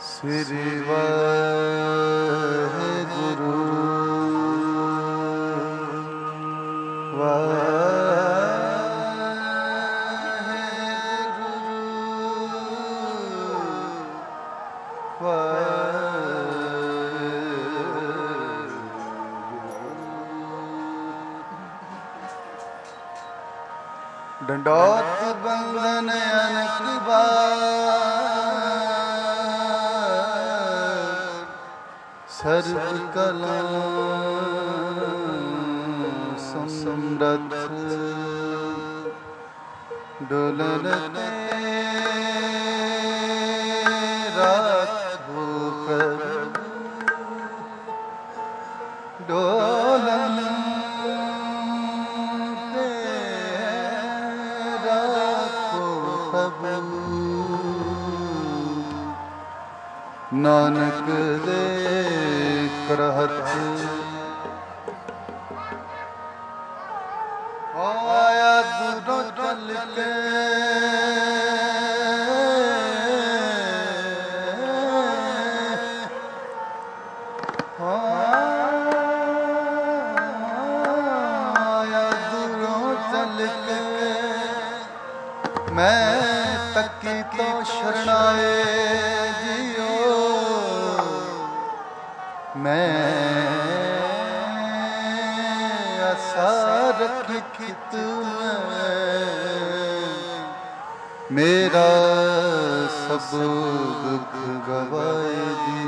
ਸ੍ਰੀ ਵਾਹਿਗੁਰੂ ਡੰਡੋਤ ਬੰਦਨ ਅਨਕ ਬਾਰ ਸਰਬ ਕਲਾ ਸਮਰਥ ਡੋਲਨ ਤੇ ਰਾਖੋ ਪ੍ਰਭੂ ਡੋਲਨ ਨਾਨਕ ਦੇ ਕਰਹਤ ਆਇਆ ਦੂਰੋਂ ਚੱਲ ਕੇ ਆਇਆ ਦੂਰੋਂ ਚੱਲ ਕੇ ਮੈਂ ਤੱਕੀ ਤੋਂ ਸ਼ਰਣਾਏ ਮੈਂ ਆਸਾ ਰੱਖੀ ਤੂੰ ਮੇਰਾ ਸਭ ਦੁੱਖ ਗਵਾਏ ਦੀ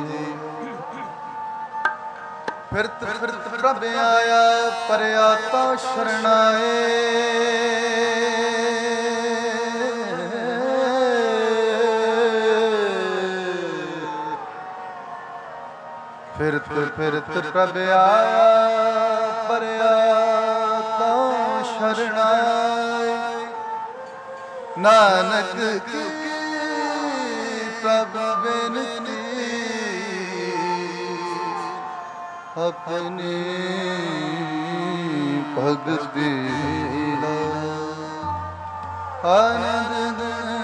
ਫਿਰਤ ਪ੍ਰਭ ਆਇਆ ਪਰਿਆ ਤਾਂ ਸ਼ਰਣਾਏ ਫਿਰਤ ਪ੍ਰਭ ਆਇਆ ਪਰਿਆ ਤਾਂ ਸ਼ਰਣਾਏ ਨਾਨਕ ਕੀ ਪ੍ਰਭ ਬੇਨਤੀ ਆਪਣੀ ਭਗਤੀ ਲਾ ਆਨੰਦ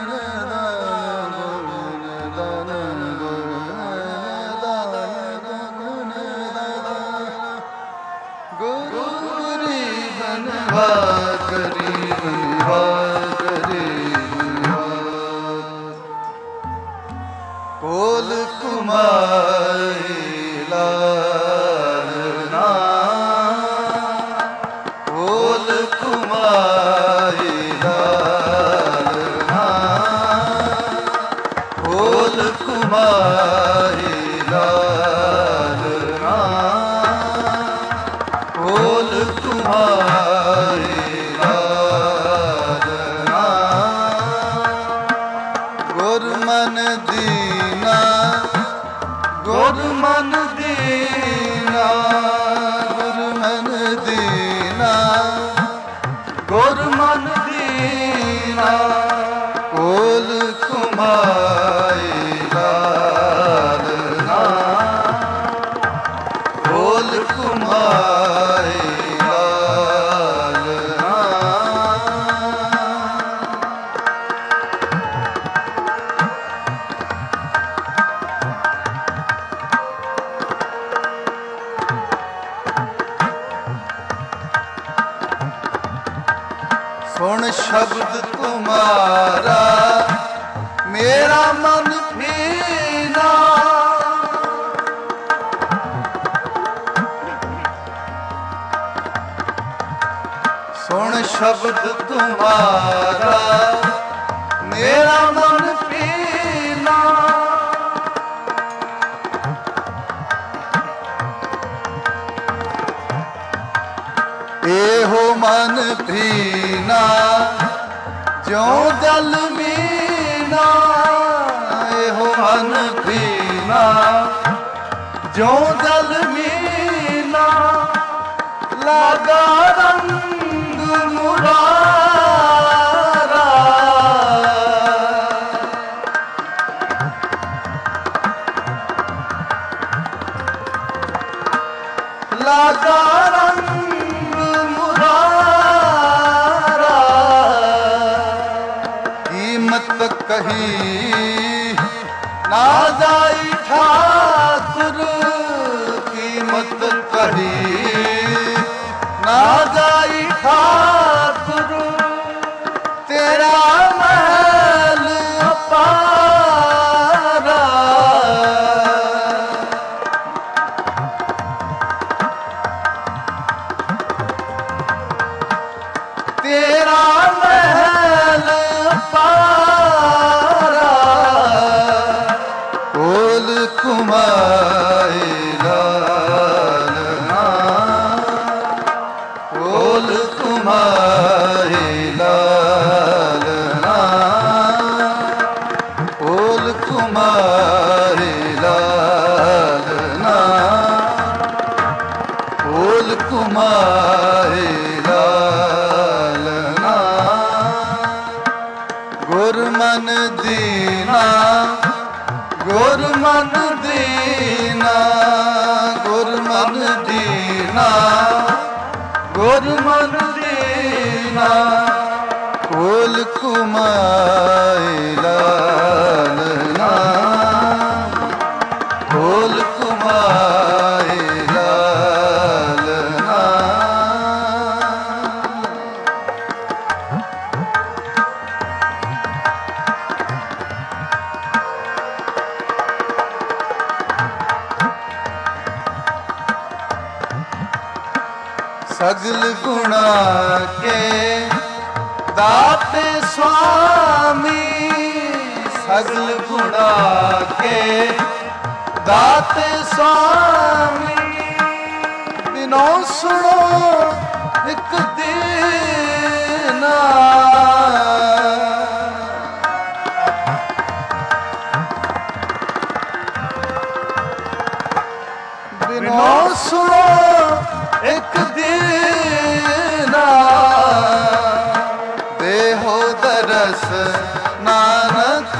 ਕੋਲ ਕੁਮਾਰੀ ਲਾਲਨਾ ਕੋਲ ਕੁਮਾਰੀ ਲਾਲਨਾ ਕੋਲ ਕੁਮਾਰੀ ਲਾਲਨਾ ਕੋਲ ਕੁਮਾਰੀ ਗੁਰਮਨ ਦੀਨਾ ਗੁਰਮਨ ਦੀਨਾ ਗੁਰਮਨ ਦੀਨਾ ਗੁਰਮਨ ਦੀਨਾ ਕੋਲ ਕੁਮਾਈ ਲਾਲਨਾ ਕੋਲ ਕੁਮਾਈ ਸੁਣ ਸ਼ਬਦ ਤੁਮਾਰਾ ਮੇਰਾ ਮਨ ਭੀਨਾ ਸੁਣ ਸ਼ਬਦ ਤੁਮਾਰਾ ਮੇਰਾ ਮਨ ਭੀਨਾ ਇਹੋ ਮਨ ਭੀਨਾ ਜਿਉ ਜਲ ਮੀਨਾ ਇਹੋ ਮਨ ਭੀਨਾ ਜਿਉ ਜਲ ਮੀਨਾ ਲਾਗਾ ਰੰਗ ਮੁਰਾਰਾ ਲਾਗਾ ਕਹੀ ਨਾ ਜਾਈ ਠਾਕੁਰ ਕੀਮਤ ਕਹੀ, ਨਾ ਜਾਈ ਠਾਕੁਰ ਤੇਰਾ ਮਹਿਲ ਅਪਾਰਾ। ਤੇਰਾ ਮਹਿਲ ਅਪਾਰਾ ਕੋਲ ਕੁਮਾਈ ਲਾਲਨਾ, ਕੋਲ ਕੁਮਾਈ ਲਾਲਨਾ, ਕੋਲ ਕੁਮਾਈ ਲਾਲਨਾ, ਕੋਲ ਕੁਮਾਈ ਲਾਲਨਾ। ਗੁਰਮਨ ਦੀਨਾ, ਗੁਰਮਨ ਦੀਨਾ, ਗੁਰਮਨ ਦੀਨਾ, ਗੁਰਮਨ ਦੀਨਾ, ਕੋਲ ਕੁਮਾਈ ਲਾਲਨਾ, ਕੋਲ ਕੁਮਾਈ ਲਾਲਨਾ। सगल गुणा के दाते स्वामी, सगल गुणा के दाते स्वामी, बिनो सुनो एक दीना, बिनो सुनो एक दीना। देहो दरस नानक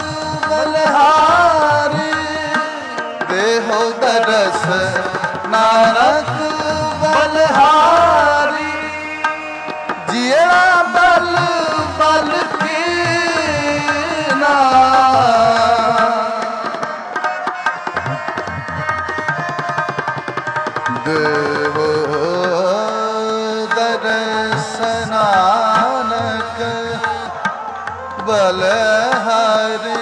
बलिहारी, देहो दरस नानक बलिहारी। जिया बल बल कीना, देहो दरस नानक बलिहारी।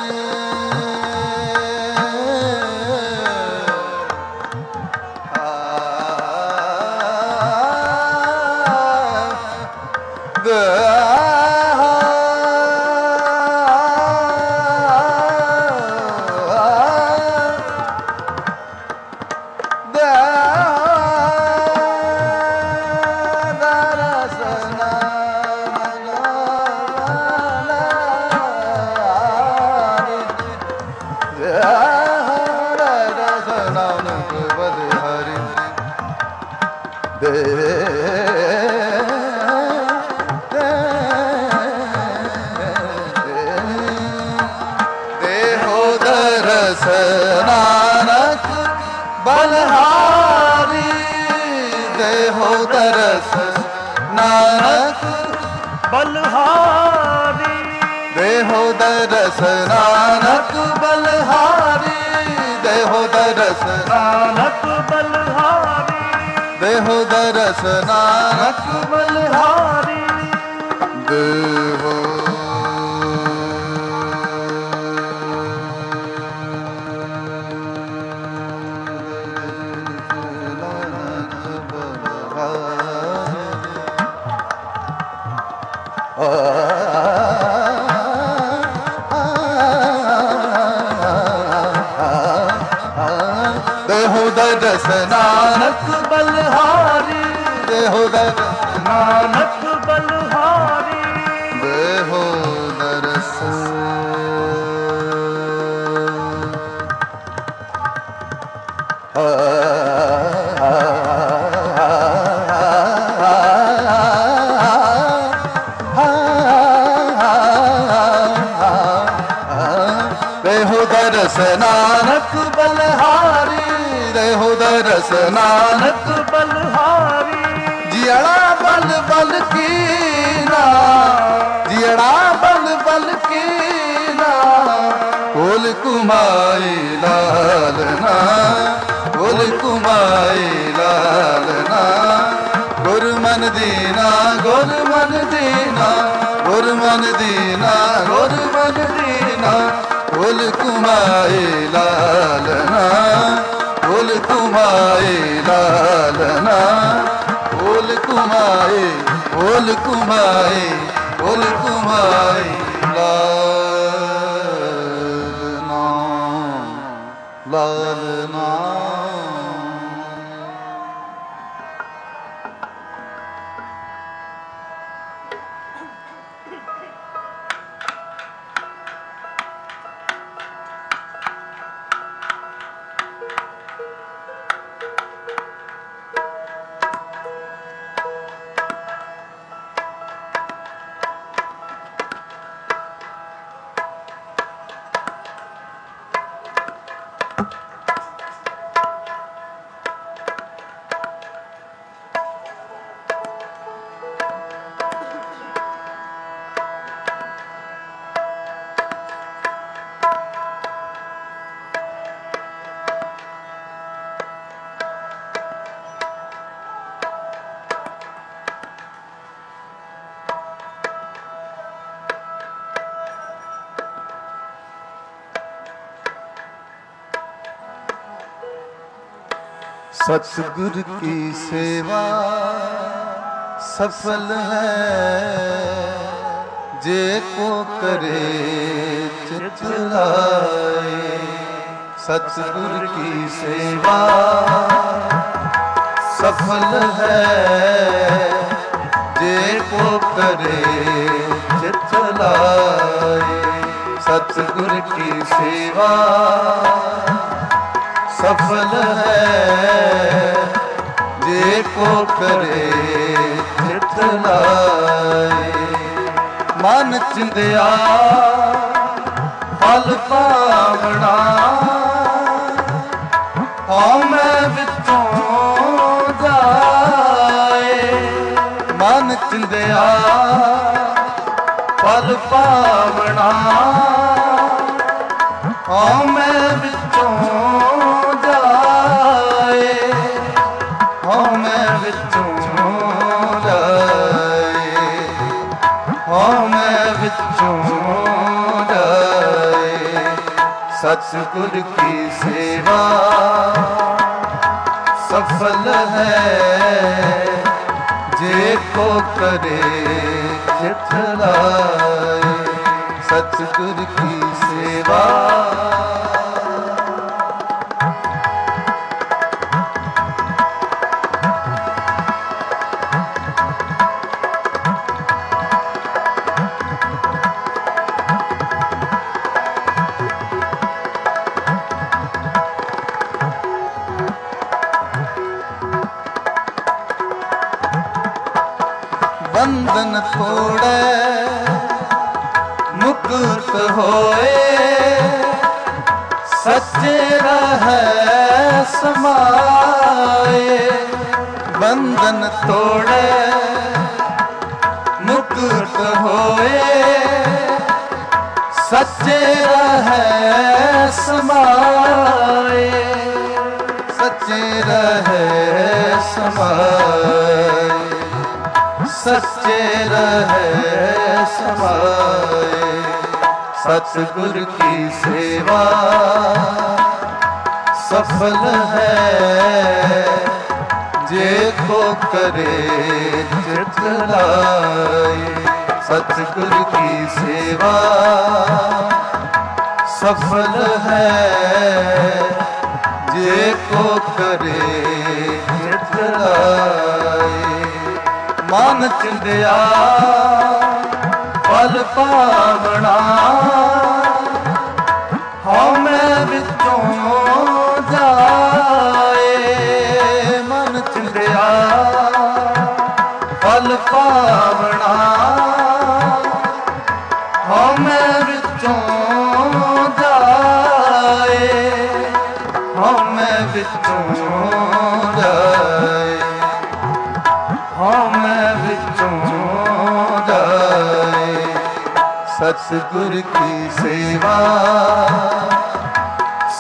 देहो दरस नानक बलिहारी, देहो दरस नानक बलिहारी, देहो दरस नानक बलिहारी, देहो दरस नानक बलिहारी, देहो दरस नानक बलिहारी। देहो देहो दरस नानक बलिहारी, देहो दरस नानक बलिहारी, देहो दरस देहो दरस नानक बलिहारी, देहो दरस नानक बलिहारी। जियड़ा बल बल कीना, जियड़ा बल बल कीना, कोल बोल कुमाई लालना, बोल कुमाई लालना। गुरमन दीना, गुरमन दीना, गुरमन दीना, गुरमन दीना। बोल कुमाई लालना, बोल कुमाई लालना। बोल कुमाई, बोल कुमाई, बोल कुमाई लालना, लालना। सतगुर की सेवा सफल है, जे को करे चित लाए। सतगुर की सेवा सफल है, जे को करे चित लाए। सतगुर की सेवा सफल है, जे को करे चित लाए। मन चिंदिया फल पावना, हौमै विचों जाए। मन चिंदिया फल पावना, हौमै विचों जाए। हौमै विचों जाए, हौमै विचों जाए। सतगुर की सेवा सफल है, जे को करे चित लाए। सतगुर की सेवा बंधन तोड़े मुक्त होए, सच्चे रहे समाए। बंधन तोड़े मुक्त होए, सच्चे रहे समाए। सच्चे रहे समाए, सच्चे रहे समाए। सतगुर की सेवा सफल है, जे को करे चित लाए। सतगुर की सेवा सफल है, जे को करे चित लाए। मन चिंदिया फल पावना, हौमै विचों जाए। मन चिंदिया फल पावना, हौमै विचों जाए। हौमै विचों जाए, हौमै विचों जाए। सतगुर की सेवा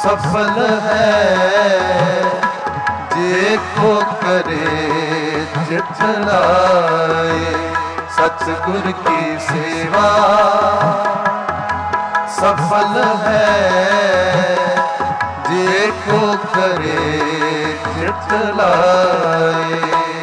सफल है जे को करे चित लाए। सतगुर की सेवा सफल है जे को करे चित लाए।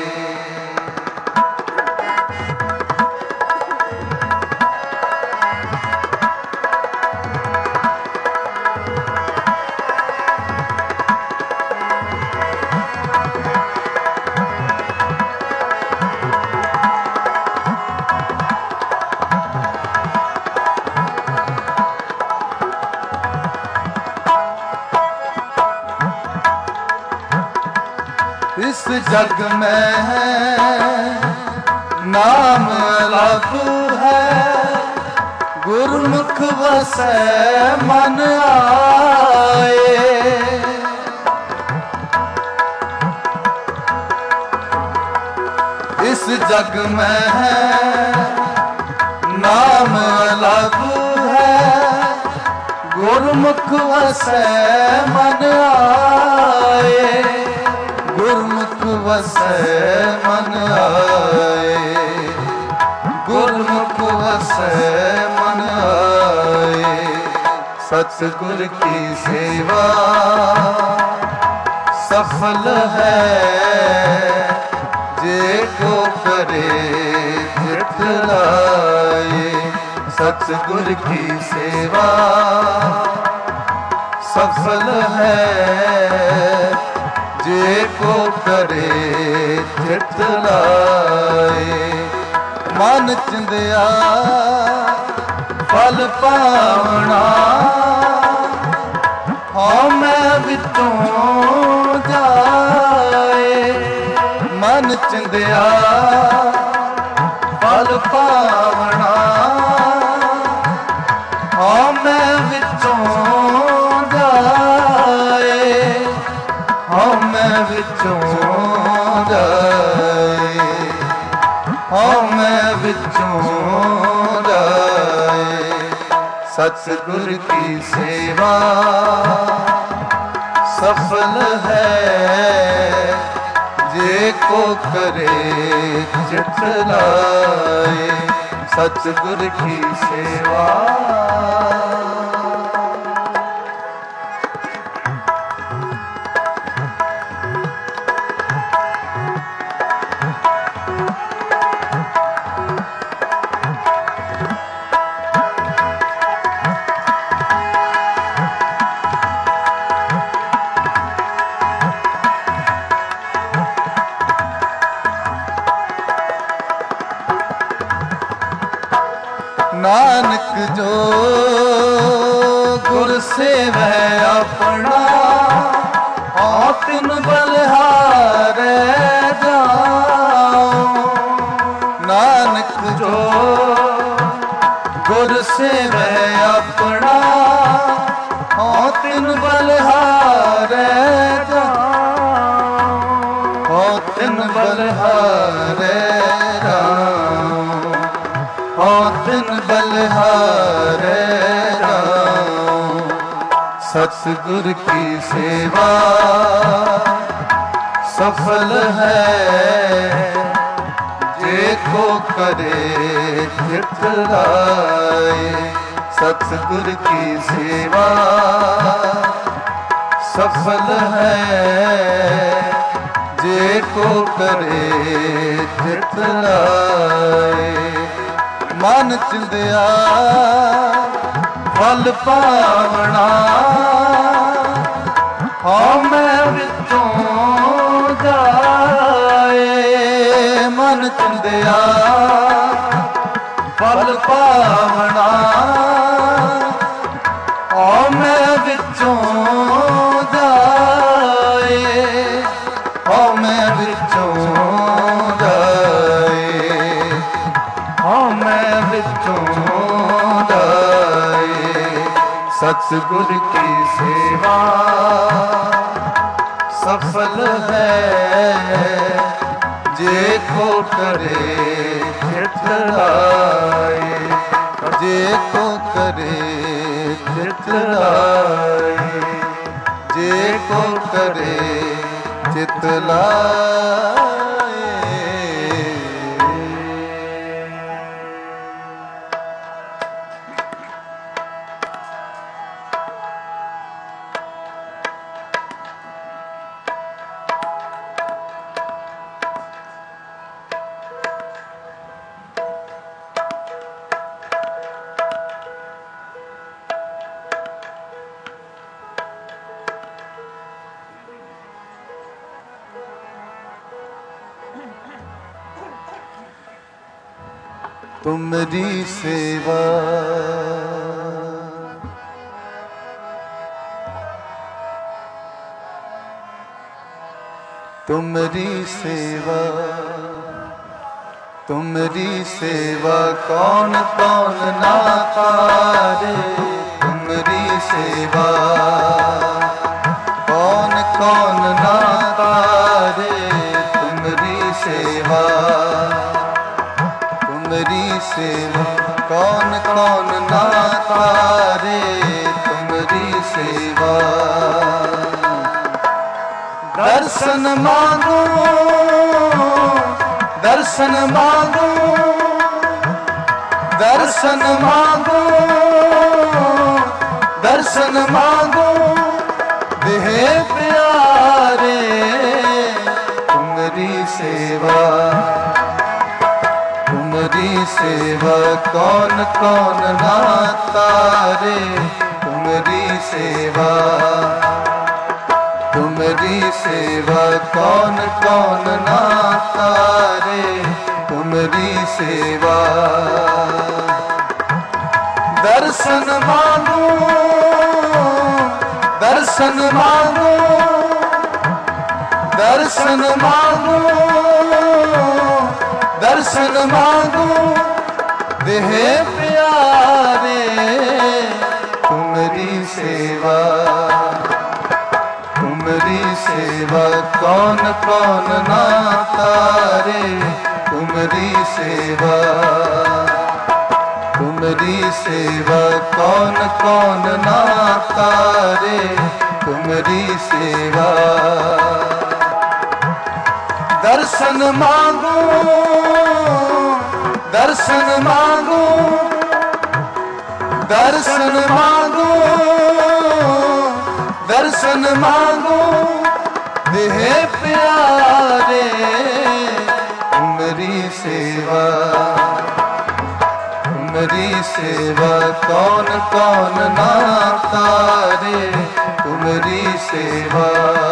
इस जग में नाम लागू है, गुरमुख वसै मन आए। इस जग में नाम लागू है, गुरमुख वसै मन आए। गुरमुख वसै मन आए, गुरमुख वसै मन आए। सतगुर की सेवा सफल है जे को करे चित लाए। सतगुर की सेवा सफल है जे को करे चित लाए। मन चिंदिया फल पावना, हाँ मैं विचों जाए। मन चिंदिया फल पावना, हाँ मैं विचों जाए। हाँ मैं विचों जाए, हाँ मैं विचों जाए। सतगुर की सेवा सफल है जे को करे चित लाए। सतगुर की सेवा नानक जो गुर सेवै अपना, हाँ तिन बलिहारै जाऊं। नानक जो गुर सेवै अपना, हाँ तिन बलिहारै जाऊं। हाँ तिन बलिहारै तिन बलिहारै जाऊं। सतगुर की सेवा सफल है जे को करे चित लाए। सतगुर की सेवा सफल है जे को करे चित लाए। मन चिंदिया फल पावना, हाँ मैं विचों जाए। मन चिंदिया फल पावना, हाँ मैं विचों जाए। हाँ मैं विचों जाए, हाँ मैं विचों जाए। सतगुर की सेवा सफल है जे को करे चित लाए। जे को करे चित लाए। जे को करे चित लाए। तुमरी सेवा तुमरी सेवा तुमरी सेवा कौन कौन ना करे। तुमरी सेवा कौन कौन ना करे। तुमरी सेवा तुमरी सेवा कौन कौन ना करे। तुमरी सेवा दर्शन मांगो दर्शन मांगो दर्शन मांगो दर्शन मांगो देह प्यारे। तुमरी सेवा तुमरी सेवा कौन कौन ना तारे। तुमरी सेवा तुमरी सेवा कौन कौन ना तारे। तुमरी सेवा दर्शन मांगो दर्शन मांगो दर्शन मांगो दर्शन मांगो देह प्यारे। तुमरी सेवा तुमरी सेवा कौन कौन ना तारे। तुमरी सेवा तुमरी सेवा कौन कौन ना तारे। तुमरी सेवा दर्शन मांगो दर्शन मांगो दर्शन मांगो दर्शन मांगो देह प्यारे। तुमरी सेवा तुमरी सेवा कौन कौन ना तारे। तुमरी सेवा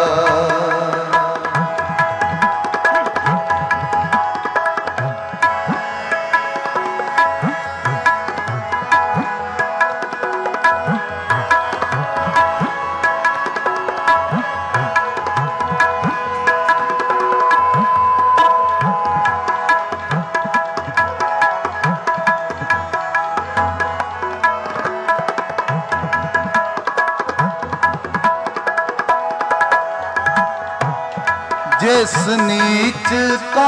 जिस नीच का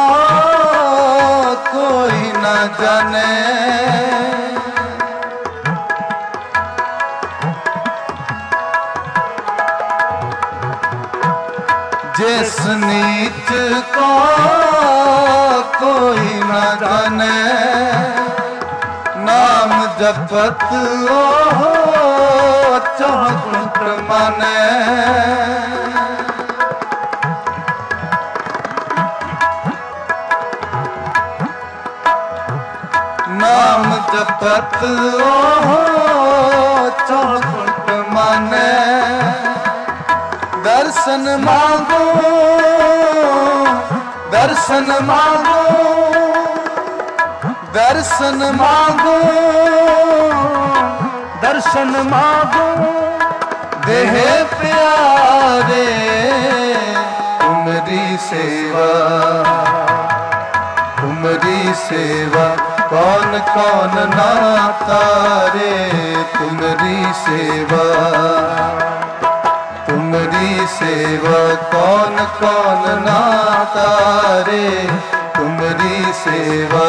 कोई न जाने। जिस नीच का कोई न जाने। नाम जपत ओ चौकुट माने। नाम जपत ओ चौकुट माने। दर्शन मांगो दर्शन मांगो दर्शन मांगो दर्शन मांगो देह प्यारे। तुमरी सेवा तुमरी सेवा कौन कौन ना तारे। तुमरी सेवा तुमरी सेवा कौन कौन ना तारे। तुमरी सेवा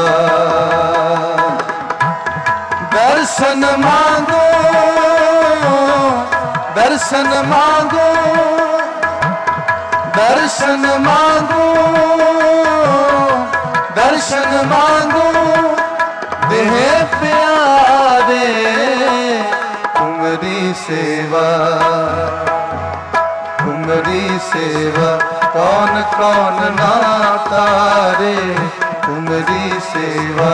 दर्शन मांगो दर्शन मांगो दर्शन मांगो दर्शन मांगो देह प्यारे तुम्हारी सेवा कौन कौन ना तारे तुम्हारी सेवा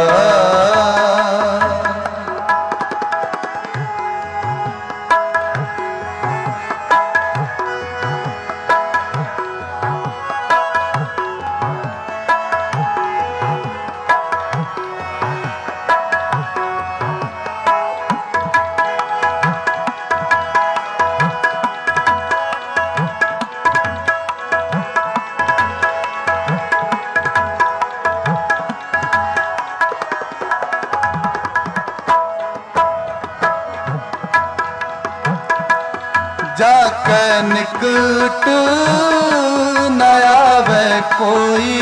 जाके निकट न आवे कोई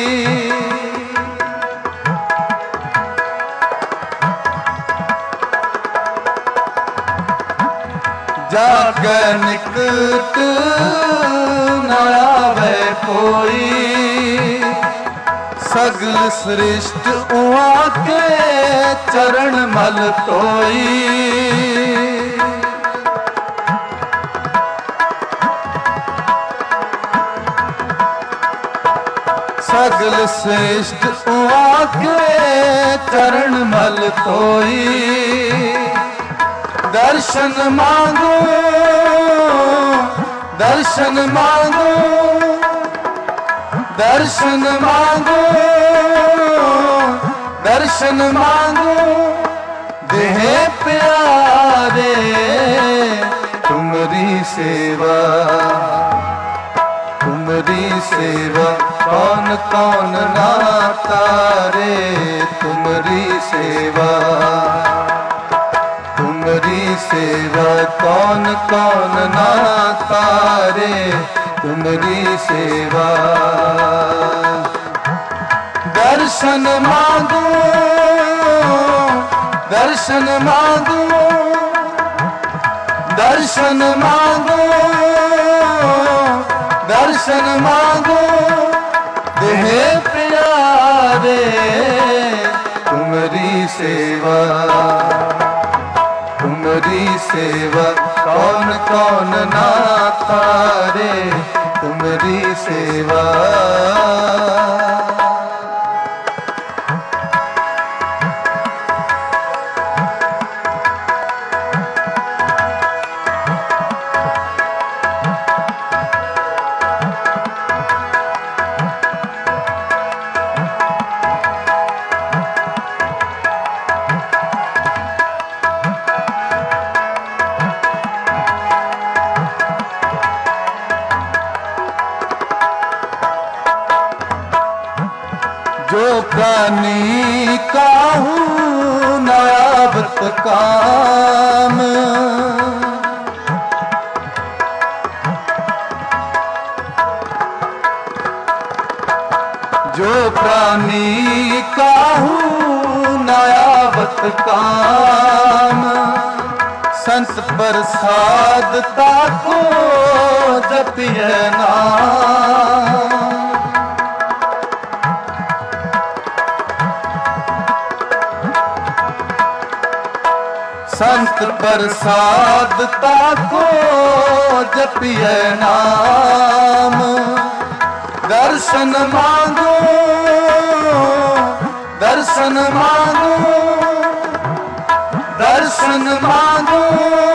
जाके निकट न आवे कोई सगल श्रेष्ठ उआ के चरण मल तोई सगल श्रेष्ठ उआ के चरण मल तोई दर्शन मांगो दर्शन मांगो दर्शन मांगो दर्शन मांगो देह प्यारे तुम्हारी सेवा कौन कौन ना तारे तुम्हारी सेवा कौन कौन ना तारे तुम्हारी सेवा दर्शन मांगो दर्शन मांगो दर्शन मांगो दर्शन मांगो देह प्यारे तुम्हारी सेवा कौन कौन ना तारे तुम्हारी सेवा जो प्राणी काहू नायाबत काम जो प्राणी काहू नायाबत काम संत प्रसाद ताको जपिय नाम संत प्रसाद ताको जपिय नाम दर्शन मांगो दर्शन मांगो दर्शन मांगो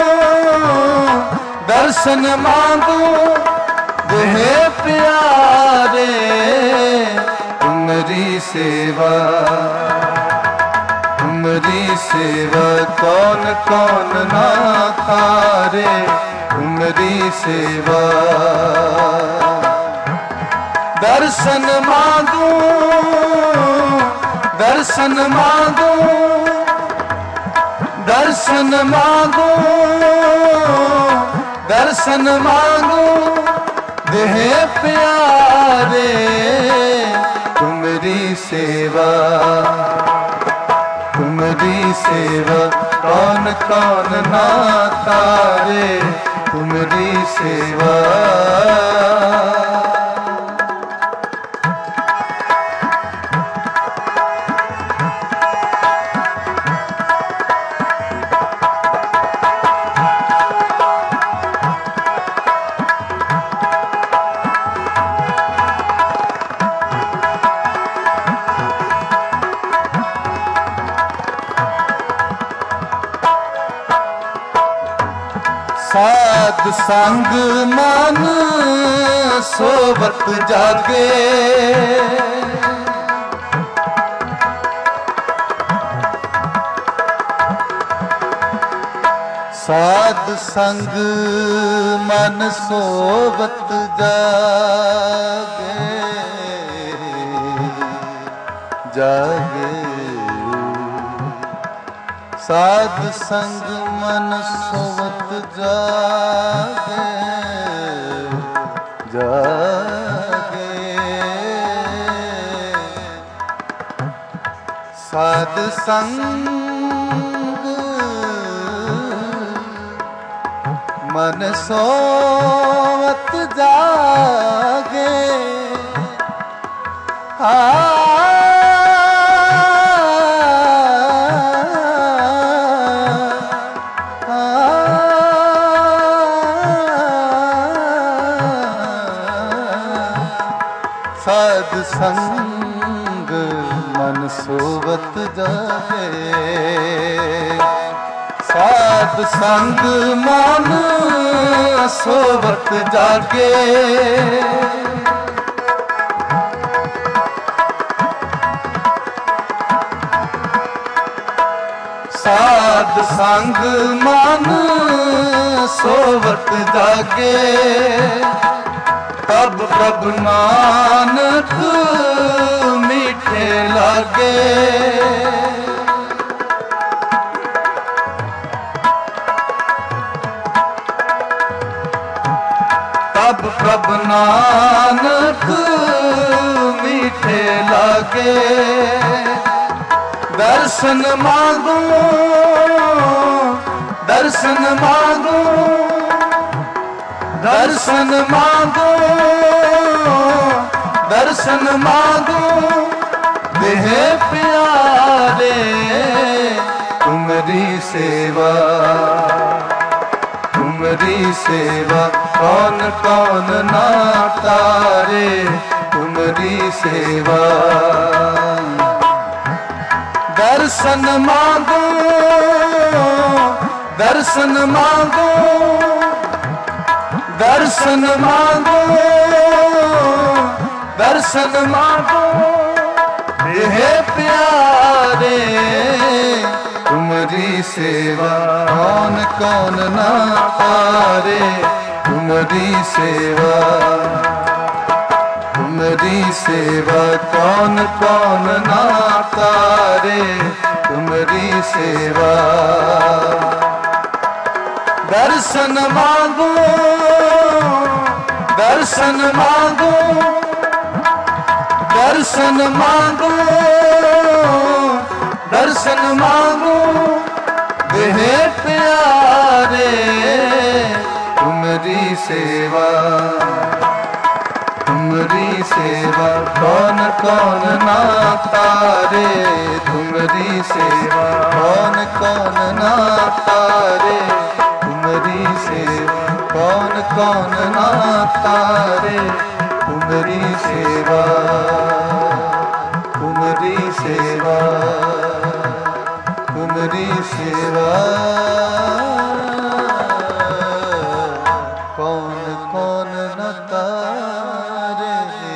दर्शन मांगो देह प्यारे तुम्हारी सेवा कौन कौन ना तारे तुम्हारी सेवा दर्शन मांगो दर्शन मांगो दर्शन मांगो दर्शन मांगो देह प्यारे तुम्हारी सेवा कौन कौन ना तारे ਸਾਧ ਸੰਗ ਮਨ ਸੋਵਤ ਜਾਗੇ, ਸਾਧ ਸੰਗ ਮਨ ਸੋਵਤ ਜਾਗੇ, ਜਾਗੇ। ਸਾਧ ਸੰਗ ਮਨ ਸੋਵਤ ਜਾਗੇ, ਜਾਗੇ। ਸਾਧ ਸੰਗ ਮਨ ਸੋਵਤ ਜਾਗੇ, ਸਾਧ ਸੰਗ ਮਨ ਸੋਵਤ ਜਾਗੇ, ਸਾਧ ਸੰਗ ਮਨ ਸੋਵਤ ਜਾਗੇ। ਸਾਧ ਸੰਗ ਮਨ ਸੋਵਤ ਜਾਗੇ, ਤਬ ਪ੍ਰਭ ਨਾਨਕ ਮੀਠੇ ਲਾਗੇ। ਤਬ ਪ੍ਰਭ ਨਾਨਕ ਮੀਠੇ ਲਾਗੇ, ਦਰਸ਼ਨ ਮਾਂਗੂ, ਦਰਸ਼ਨ ਮਾਂਗੂ, ਦਰਸ਼ਨ ਮਾਂਗੂ, ਦਰਸ਼ਨ ਮਾਂਗੂ। ਦੇਹ ਪਿਆਰੇ ਤੁਮਰੀ ਸੇਵਾ, तुमरी सेवा कौन कौन ना तारे, तुमरी सेवा। दर्शन मांगो, दर्शन मांगो, दर्शन मांगो, दर्शन मांगो। देह प्यारे तुमरी सेवा कौन कौन ना तारे, तुमरी सेवा, तुमरी सेवा कौन कौन ना तारे, तुमरी सेवा। दर्शन मांगो, दर्शन मांगो, दर्शन मांगो, दर्शन मांगो। देह प्यारे तुमरी सेवा, तुमरी सेवा कौन कौन ना तारे, तुमरी सेवा कौन कौन ना तारे, तुमरी सेवा कौन कौन ना तारे, तुमरी सेवा, तुमरी सेवा, तुमरी सेवा कौन कौन न तारे।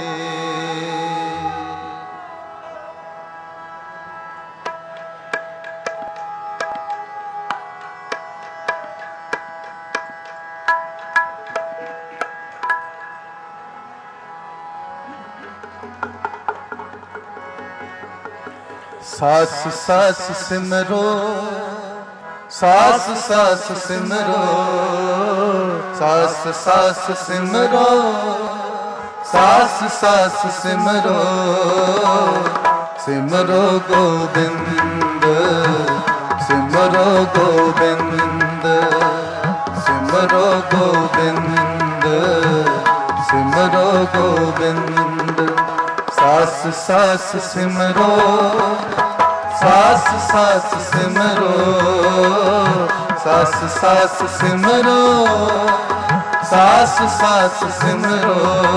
सास सास सिमरो, सास सास सिमरो, सास सास सिमरो, सास सास सिमरो। सिमरो गोविंद, सिमरो गोविंद, सिमरो गोविंद, सिमरो गोविंद। सास सास सिमरो, सास सास सिमरो, सास सास सिमरो, सास सास सिमरो।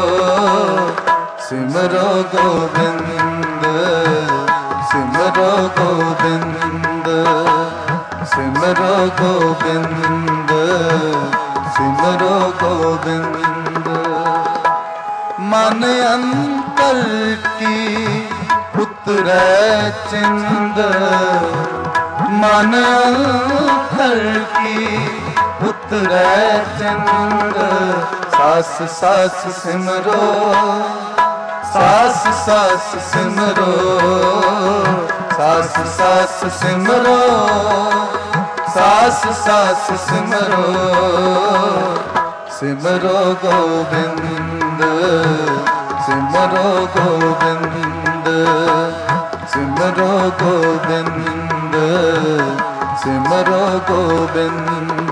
सिमरो गोविंद, सिमरो गोविंद, सिमरो गोविंद, गोविंद। मन अंतर की उतरै चिंद, मन अंतर की उतरै चिंद। सास सास सिमरो, सास सास सिमरो, सास सास सिमरो, सास सास सिमरो। सिमरो गोविंद, सिमरो गोविंद, सिमरो गोविंद, सिमरो गोविंद।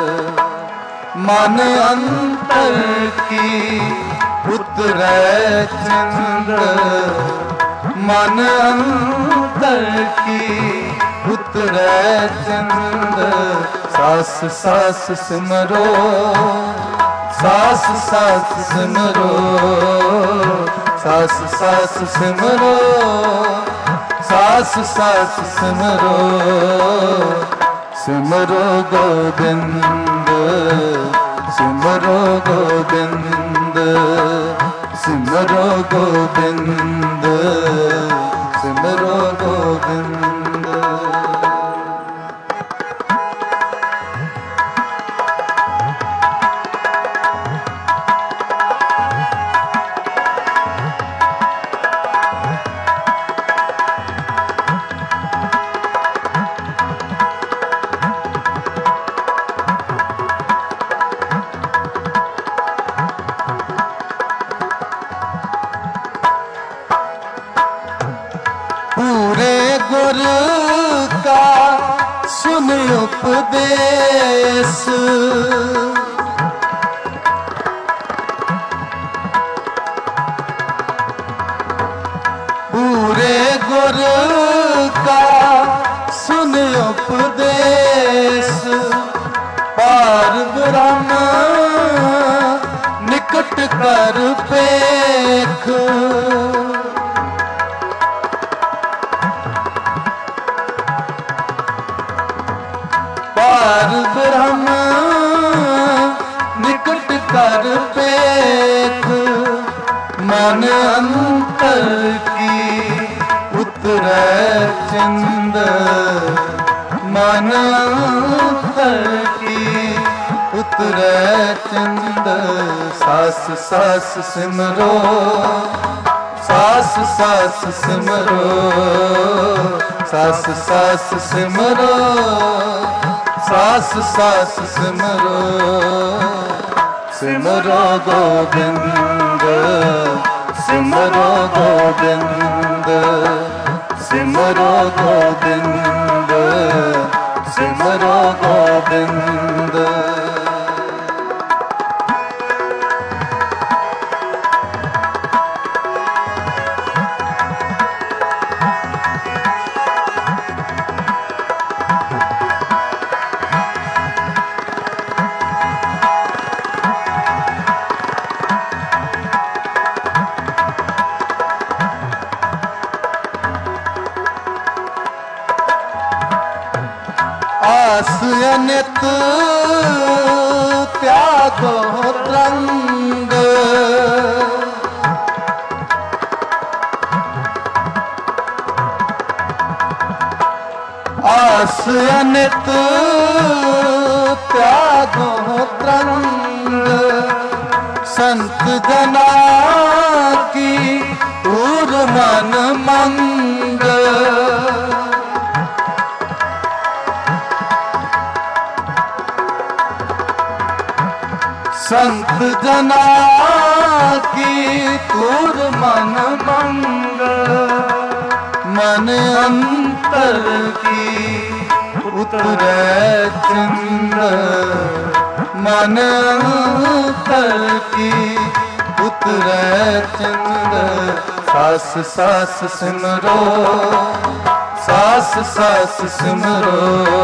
मन अंतर की उतरै चिंद, मन अंतर की उतरै चिंद। सास सास सिमरो, सास सास सिमरो, सास सास सिमरो, सास सास सिमरो। सिमरो गोविंद, सिमरो गोविंद, सिमरो गोविंद, सिमरो गोविंद। पूरे गुर का सुन उपदेश, पूरे गुर का सुन उपदेश। पार ब्रह्म निकट कर पेख, पार ब्रह्म निकट कर पेख। मन अंतर की उतरै चिंद, मन अंतर की उतरै चिंद। सास सास सिमरो, सास सास सिमरो, सास सास सिमरो, सास सास सिमरो। सिमरो गोविंद, सिमरो गोविंद, सिमरो गोविंद, सिमरो गोविंद। आस अनित त्यागो रंग, आस अनित त्यागो रंग। संत जना की उर मन मंग, संत जना की तुर मन मंग। मन अंतर की उतरै चिंद, मन अंतर की उतरै चिंद। सास सास सिमरो, सास सास सिमरो,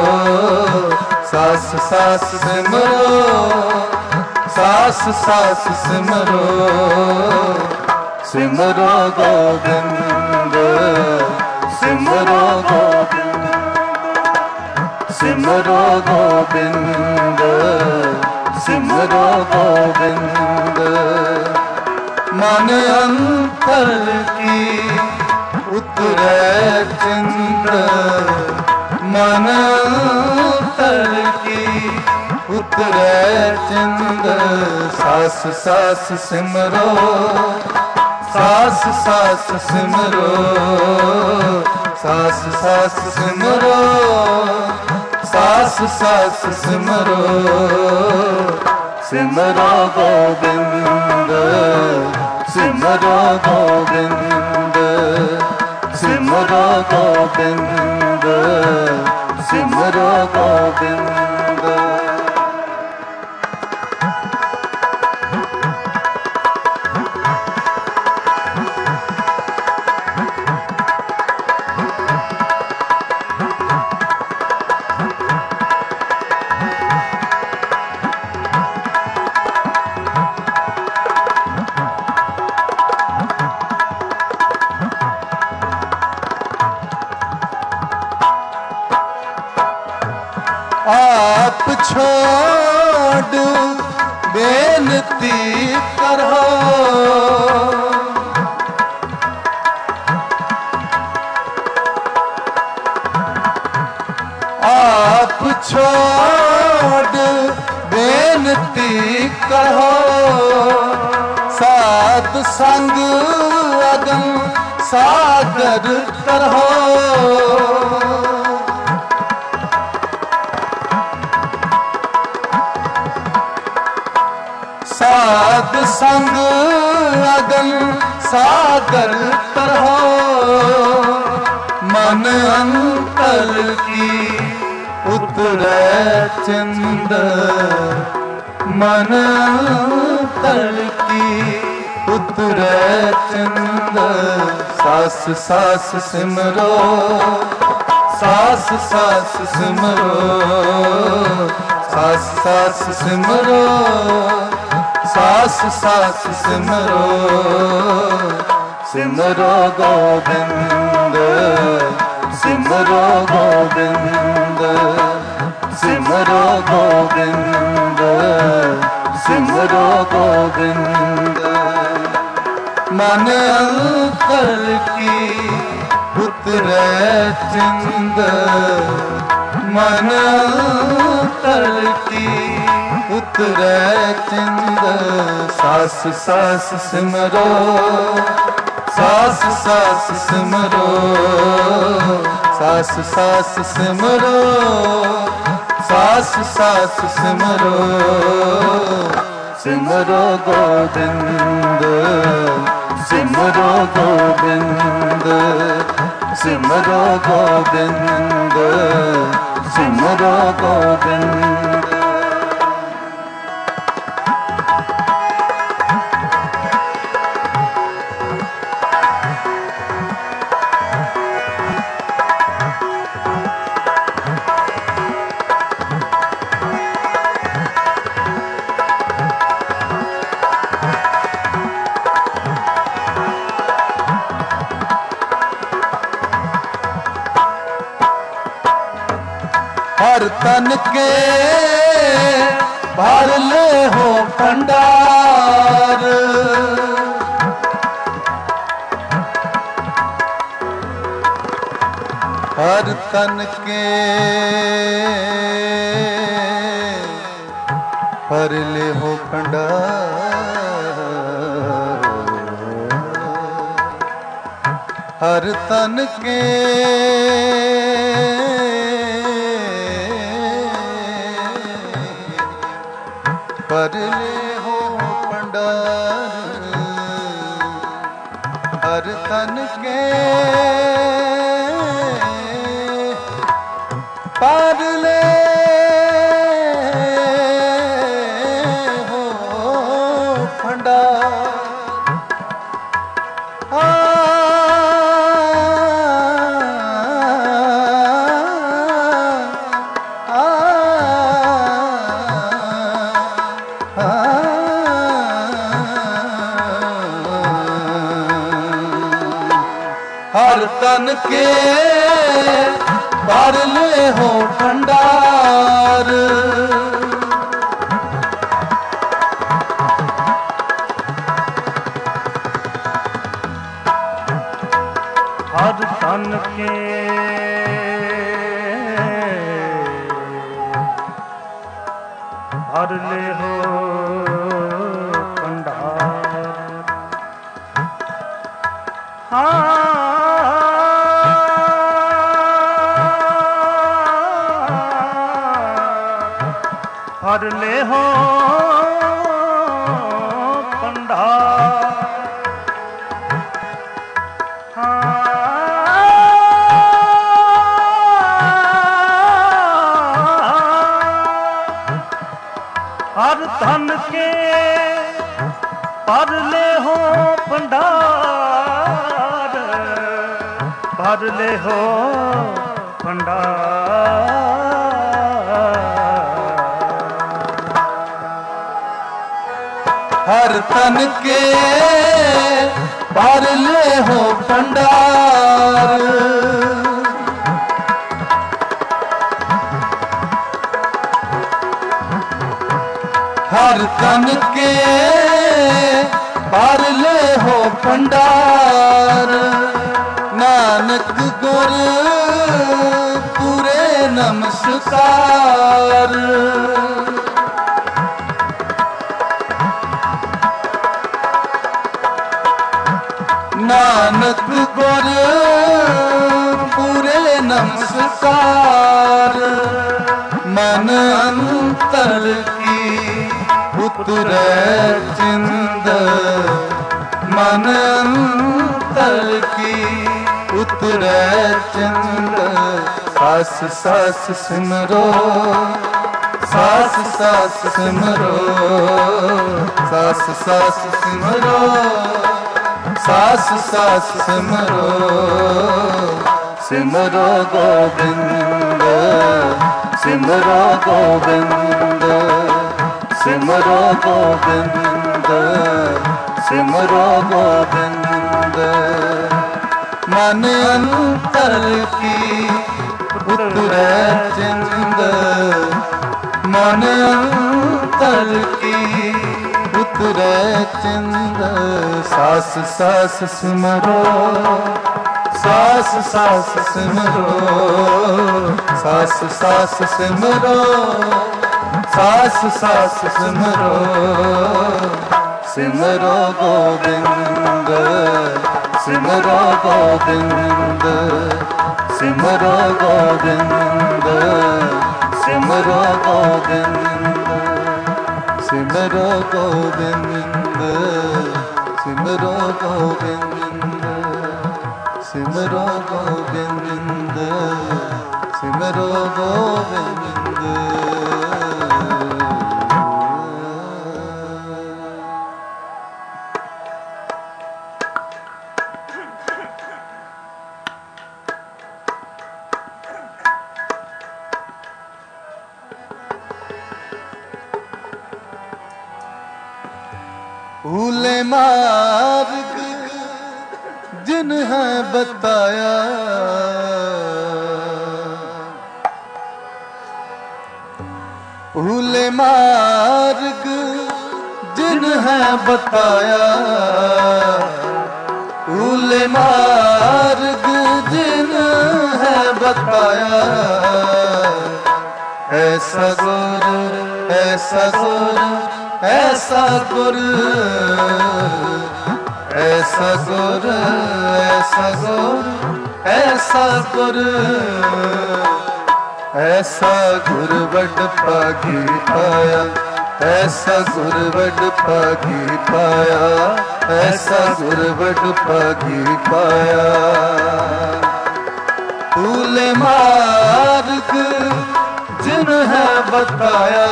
सास सास सिमरो, सास सास सिमरो। सिमरो गोविंद, सिमरो गोविंद, सिमरो गोविंद, सिमरो गोविंद। मन अंतर की उतरे चिंद, मन अंतर की उतरे चिंद। सास सास सिमरो, सास सास सिमरो, सास सास सिमरो, सास सास सिमरो। सिमरो गोविंद, सिमरो गोविंद, सिमरो गोविंद, सिमरो गोविंद। आप छोड़ बेनती करो, आप छोड़ बेनती करो। साध संग अगम सागर तरहो, साध संग अगन सागर तरहो। मन अंतर की उतरे चिंद, मन अंतर की उतरे चिंद। सास सास सिमरो, सास सास सिमरो, सास सास सिमरो, सास सास सिमरो। सिमरो गोविंद, सिमरो गोविंद, सिमरो गोविंद, सिमरो गोविंद। मन अंतर की उतरे चिंद, मन अंतर की उतरे चिंद। सास सास सिमरो, सास सास सिमरो, सास सास सिमरो, सास सास सिमरो। सिमरो गोविंद, सिमरो गोविंद, सिमरो गोविंद, सिमरो गोविंद। हर तन के भर ले हो भंडार, हर तन के भर ले हो भंडार। हर तन के भर ले हो भंडार। हर तन के भर ले हो भंडार। हर तन के भर ले हो भंडार। ले हो भंडार। भर ले हो भंडार। हर धन के भर ले हो भंडार। भर ले हो भंडार। हर तन के भर ले हो भंडार। हर तन के भर ले हो भंडार। नानक गुर पूरे नमस्कार। नानक गुर पूरे नमस्कार। मन अंतर की उतरे चिंद। मन अंतर की उतरे चिंद। सास सास सिमरो सास सास सिमरो। सास सास सिमरो सास सास सिमरो। सिमरो गोविंद सिमरो गोविंद। सिमरो गोविंद सिमरो गोविंद। मन अंतर की उतरे चिंद। मन अंतर की उतरे चिंद। सास सास सिमरो सास सास सिमरो। सास सास सिमरो सास सास सिमरो। सिमरो गोविंद सिमरो गोविंद। सिमरो गोविंद सिमरो गोविंद। सिमरो गोविंद सिमरो गोविंद। सिमरो गोविंद सिमरो गोविंद। भूले मार्ग जिन है बताया। भूले मार्ग जिन है बताया। भूले मार्ग जिन है बताया। ऐसा गुर ऐसा गुर ऐसा गुर। ऐसा गुर ऐसा गुर ऐसा गुर। ऐसा गुर वड पागी पाया। ऐसा गुर वड पागी पाया। ऐसा गुर वड पागी पाया। भूले मार्ग जिन है बताया।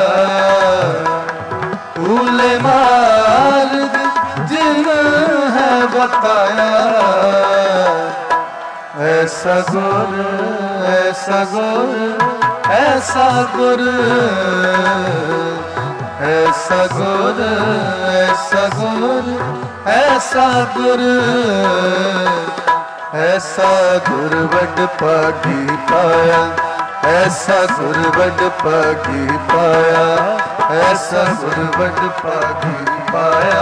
भूले मार्ग जिन है बताया। ऐसा गुर ऐसा गुर ऐसा गुर। ऐसा गुर ऐसा गुर ऐसा गुर। ऐसा गुर वड पागी पाया। ऐसा गुर वड पागी पाया। ऐसा गुर वड पागी पाया।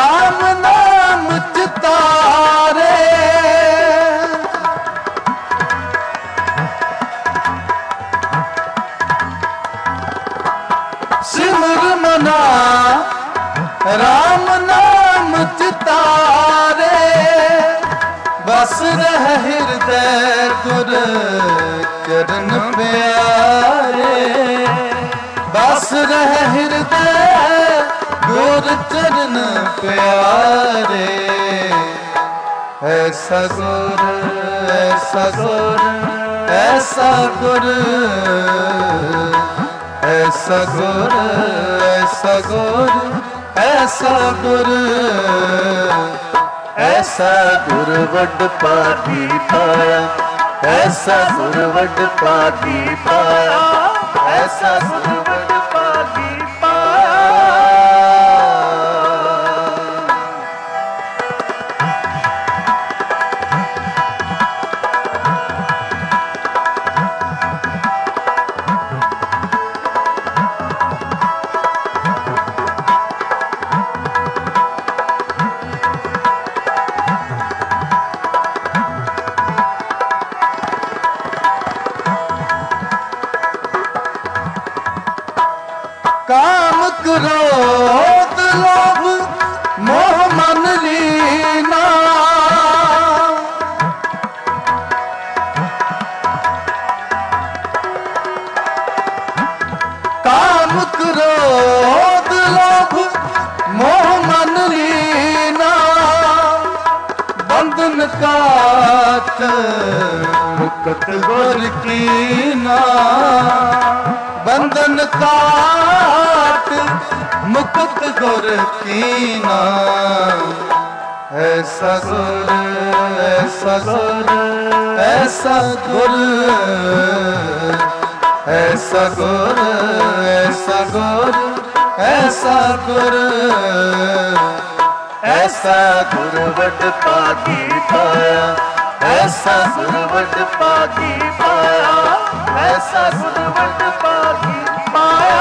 राम नाम चितारे सिमर मना राम नाम चितारे बस रह हृदय गुर चरण प्यारे बस रह हृदय गुर चरण प्यारे ऐसा गुर ऐसा गुर ऐसा गुर ऐसा गुर ऐसा गुर ऐसा गुर ऐसा गुर वड पागी पाया ऐसा गुर वड पागी पाया ऐसा गुर वड पागी पाया काम क्रोध लोभ मोह मन लीना काम क्रोध लोभ मोह मन लीना बंधन काट मुक्त गुर कीना बंधन काट मुक्त गुर कीना ऐसा गुर ऐसा गुर ऐसा गुर ऐसा गुर ऐसा गुर ऐसा गुर ऐसा गुर वड पागी पाया ऐसा गुर वड पागी पाया ऐसा गुर वड पागी पाया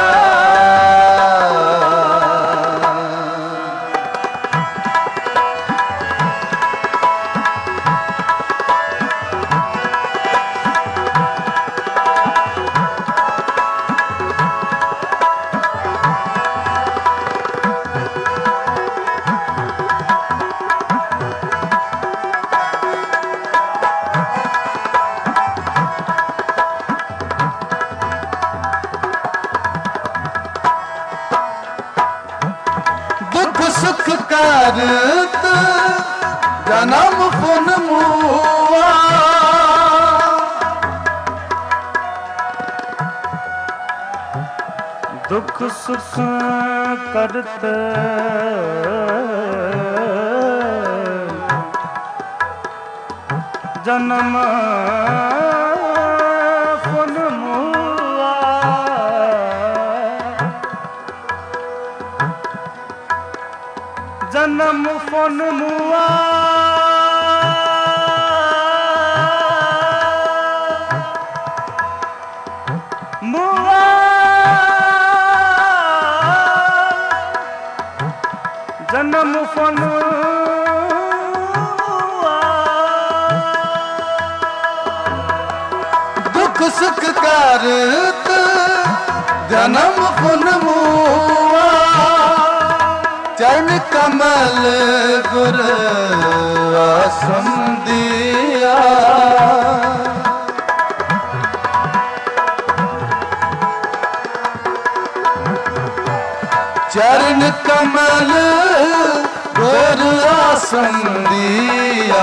सुख करत जन्म पुन मुआ दुख सुख करत जन्म पुन मुआ जन्म पुन मुआ मुआ जन्म पुन दुख सुख करत जन्म पुन मुआ चरण कमल गुर आसन दिया चरण कमल गुर आसन दिया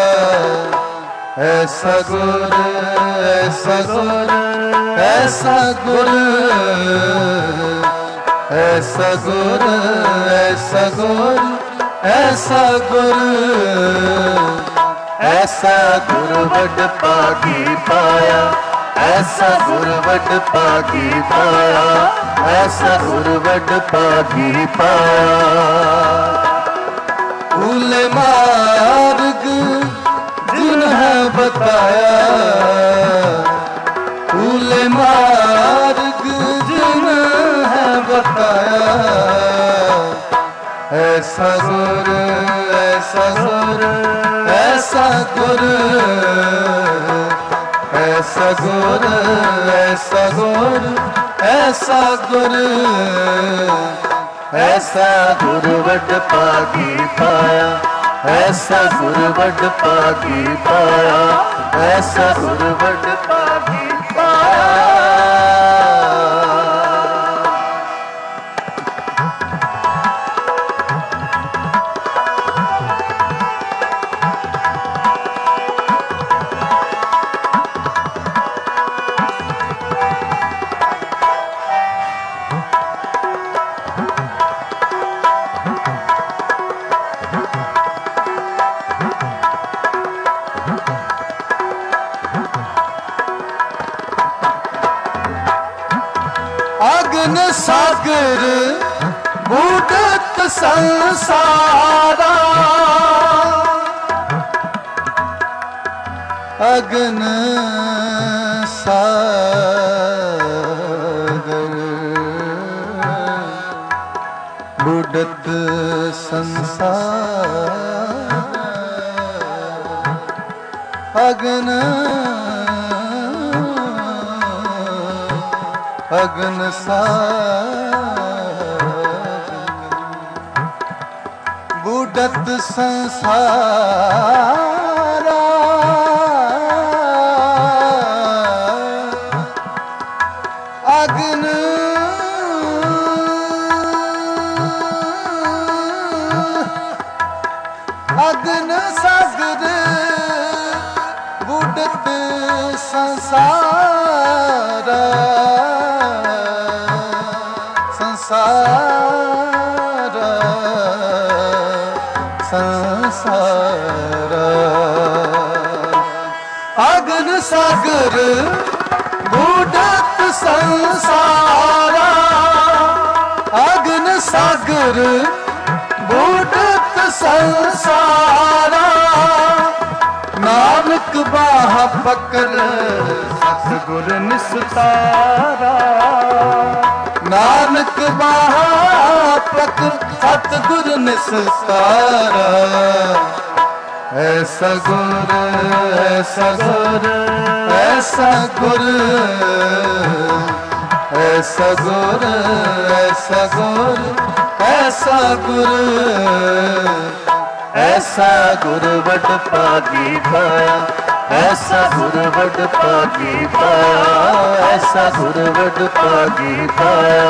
ऐसा गुर ऐसा गुर ऐसा गुर ऐसा गुर ऐसा गुर ऐसा गुर ऐसा गुर वड पागी पाया ऐसा गुर वड पागी पाया ऐसा गुर वड पागी पाया भूल मार्ग जिन्हें बताया भूल मार्ग जिन्हें बताया ऐसा गुर ऐसा गुर ऐसा गुर ऐसा गुर ऐसा गुर ऐसा गुर ऐसा गुर वड पागी पाया ऐसा गुर वड पागी पाया ऐसा गुर वड पागी पाया। अग्न सागर बूढ़त संसारा अग्न सागर बूढ़त संसार अग्न अग्न सागर बूढ़त संसारा अग्न अग्न सागर बूढ़त संसारा संसार संसार अग्न सागर बूढ़त संसारा अग्न सागर बूढ़त संसारा नानक बाह पकड़ सतगुर निस्तारा नानक बाहा पकड़ सतगुर निस्तारा ऐसा गुर ऐसा गुर ऐसा गुर ऐसा गुर ऐसा गुर ऐसा गुर ऐसा गुर वड पागी पाया ऐसा गुर वड पागी पाया ऐसा गुर वड पागी पाया।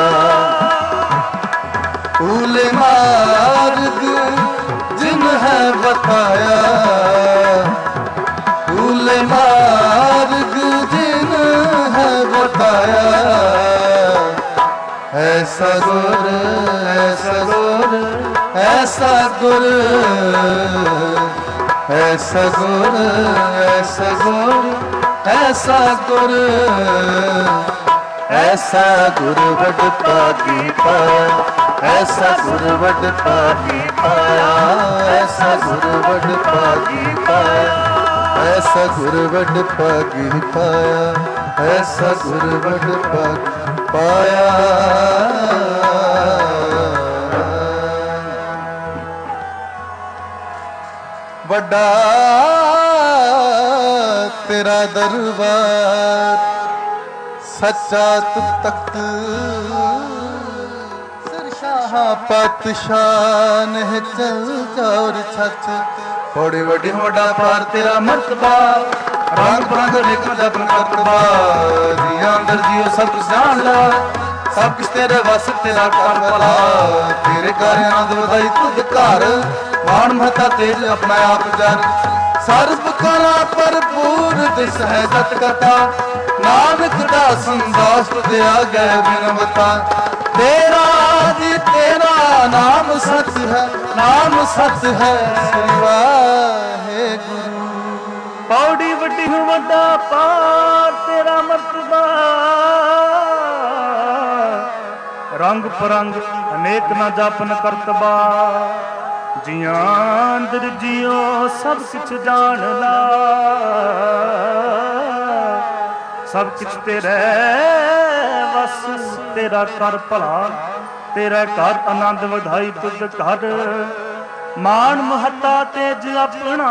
फूले मार्ग जिन है बताया फूले मार्ग जिन है बताया ऐसा गुर ऐसा गुर ऐसा गुर ऐसा गुर ऐसा गुर ऐसा गुर ऐसा गुर वड पागी पाया ऐसा गुर वड पागी पाया ऐसा गुर वड पागी पाया ऐसा गुर वड पागी पाया ऐसा गुर वड पागी पाया। बड़ा तेरा दरबार सच्चा तू तख्त सरशाह पातशाह ने चल जाओ छत थोड़ी बड़ी मोटा पार तेरा मर्तबा रंग बिरंग लेकर जपन करतबा जिया अंदर जियो सब कुछ जान ला सब कुछ तेरे वस तेरा कर भला तेरे घर आनंद वधाई तुझ घर मान महता तेज अपना आप जन सर्व कला भरपूर दिस है सत कथा नानक दास संदास तुझे आ गए बिनवता तेरा जी तेरा नाम सच है नाम सच है श्री वाहेगुरु। पौड़ी वड्डी हूँ वड्डा पार तेरा मर्तबा रंग परंग अनेक न जापन करतबा जिया अंदर जियो सब कुछ जान ला सब कुछ तेरे बस तेरा कर भला ਤੇਰਾ ਘਰ ਆਨੰਦ ਵਧਾਈ ਤੁਧ ਘਰ। ਮਾਨ ਮਹੱਤਾ ਤੇਜ ਆਪਣਾ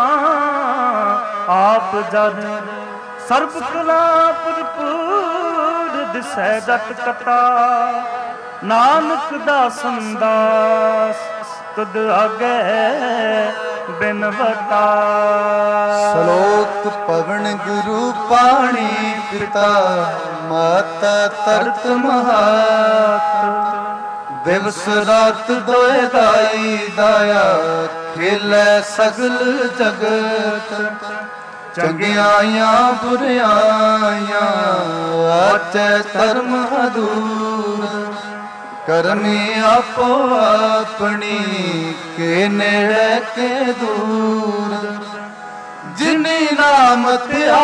ਆਪ ਜਨ ਸਰਬ ਕਲਾ ਭਰਪੂਰ ਦਿਸੈ ਜਟ ਕਟਾ। ਨਾਨਕ ਦਾ ਸੰਦਾਸ ਤੁਧ ਆਗੇ ਬਿਨ ਵਟਾ। ਸਲੋਕ ਪਵਨ ਗੁਰੂ ਪਾਣੀ ਪਿਤਾ ਮਾਤਾ ਤਰਤ ਮਹਾਤ। ਦਿਵਸ ਰਾਤ ਦੋਇ ਦਾਈ ਦਾਇਆ ਖੇਲੇ ਸਗਲ ਜਗਤ। ਚੰਗਿਆਈਆਂ ਬੁਰਿਆਈਆਂ ਆਚੈ ਧਰਮ ਹਦੂਰ। ਕਰਨੀ ਆਪੋ ਆਪਣੀ ਕੇ ਨੇੜੇ ਕੇ ਦੂਰ। ਜਿਨੀ ਨਾਮ ਧਿਆ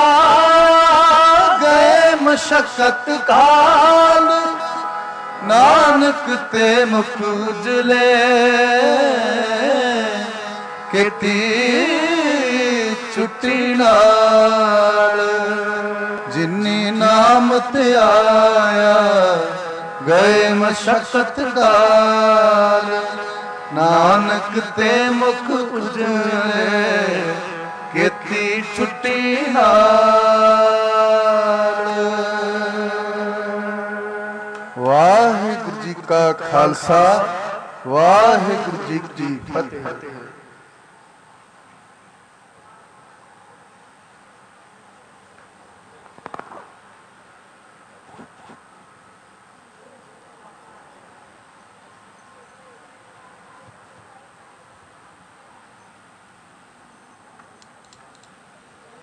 ਗਏ ਮਸ਼ਕਤ ਕਾਲ। ਨਾਨਕ ਤੇ ਮੁਖ ਉਜਲੇ ਕੀਤੀ ਛੁੱਟੀ ਨਾਲ। ਜਿਨੀ ਨਾਮ ਧਿਆਇਆ ਗਏ ਮਸ਼ਕਤ ਕਾਲ। ਨਾਨਕ ਤੇ ਮੁਖ ਉਜਲੇ ਕੀਤੀ ਛੁੱਟੀ ਨਾਲ। ਵਾਹਿਗੁਰੂ ਜੀ ਕਾ ਖਾਲਸਾ ਵਾਹਿਗੁਰੂ ਜੀ ਕੀ ਫਤਿਹ।